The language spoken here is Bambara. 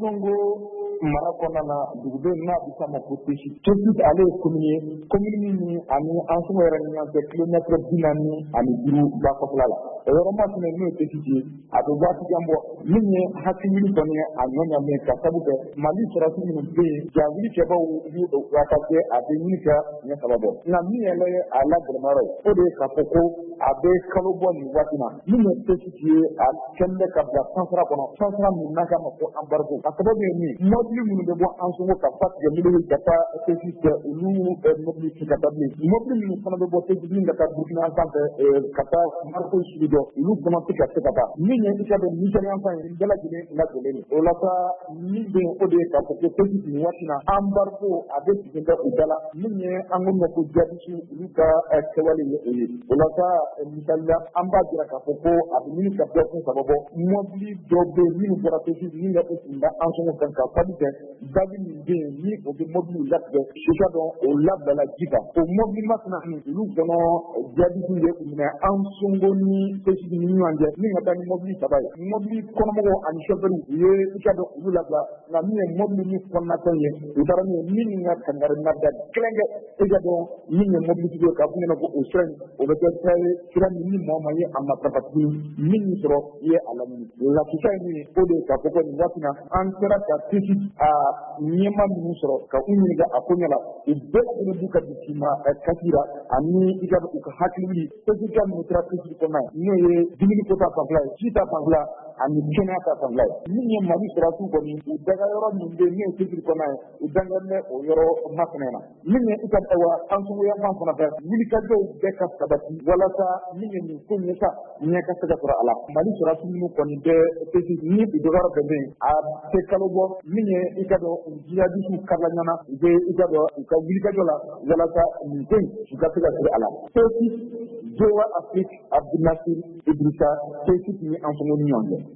Sonko mara kɔnɔna na dugudenw n'a bɛ f'a ma ko Tesi. Tesi ale ye commune ye, commune min ani Ansongo yɛrɛ ni ɲɔgɔn cɛ kilomètre 45 ba kɔfɛla la. O yɔrɔ masina n'o ye Tesi ye, a bɛ waati jan bɔ. Min ye hakili kɔni ye a ɲɔɲamɛ ka sabu kɛ Mali sɔrɔdasi minnu bɛ yen, jawulikɛbaw y'u attaqué a bɛ ɲini ka ɲɛ saba bɔ. Nka min yɛrɛ ye a lagɛlɛmayɔrɔ ye, o de ye k'a fɔ ko a bɛ kalo bɔ nin waati na. Min ye Tesi ye, a kɛlen bɛ ka bila sansara kɔnɔ, sansara min n'a ka ma ko embargo. A sababu ye min ye, mobili minnu bɛ bɔ Ansongo ka fa tigɛ Mobili ka taa Tesi fɛ, olu mobili ci ka taa bilen. Mobili minnu fana bɛ bɔ Tesi min ka taa Burkina sanfɛ ka taa Marko sugu dɔ, olu fana tɛ ka se ka taa. Min ye i ka dɔn Nigérian fan ye bɛɛ lajɛlen lajɛlen. O la sa min bɛ yen o de ye k'a fɔ ko Tesi nin waati na embargo a bɛ sigi bɛ u da la. Min ye an ko ma ko jadisi olu ka kɛwale ye o ye. O la sa misaliya an b'a jira k'a fɔ ko a bɛ ɲini ka bɛɛ kun sababɔ. Mobili dɔ bɛ yen minnu bɔra Tesi min bɛ u kun da Ansongo kan ka sabu kɛ babi min bɛ yen ni o bɛ mobili latigɛ i ka dɔn o labilala ji kan. O mobili masina olu kɔnɔ jadisi ye u minɛ Ansongo ni Tesi ni ɲɔgɔn cɛ min ka taa ni mobili saba ye. Mobili kɔnɔmɔgɔw ani chauffeur u ye i ka dɔn olu labila nka min ye mobili ni kɔnɔnatɔn ye u taara min ye min ka kangari nabila kelenkɛ i ka dɔn min ye mobilitigi ye k'a f'u ɲɛna ko o sira in o bɛ kɛ sira min ni maa ye a matarafa tuguni min y'i sɔrɔ i ye a laɲini. Lakika ye min ye o de ye k'a fɔ ko nin waati na an sera ka Tesi a ɲɛma minnu sɔrɔ ka u ɲininka a ko ɲɛla u bɛɛ lajɛlen b'u ka bisimila kasira ani i ka u ka hakili Tesi ka minnu kɛra Tesi kɔnɔna ye n'o ye dumuni ko ta fanfɛla ye ji ta fanfɛla ani kɛnɛya ta fanfɛla ye. Min ye Mali sɔrɔdasiw kɔni u daga yɔrɔ min bɛ yen n'o ye Tesi kɔnɔna ye u dangalen bɛ o yɔrɔ masina na. Min ye i ka wa Ansongo yan fana fɛ wulikajɔw bɛɛ ka sabati walasa min ye nin ko ɲɛsa ɲɛ ka se ka sɔrɔ a la. Mali sɔrɔdasi minnu kɔni bɛ Tesi ni u dɔgɔyara bɛɛ bɛ yen a tɛ kalo bɔ min ye i ka dɔn jihadistes karila ɲɔgɔnna u bɛ i ka dɔn u ka wulikajɔ la walasa nin ko in u ka se ka siri a la. Tesi Jowa Afrique Abdou Nasir Idrissa Tesi ni Ansongo ni ɲɔgɔn cɛ.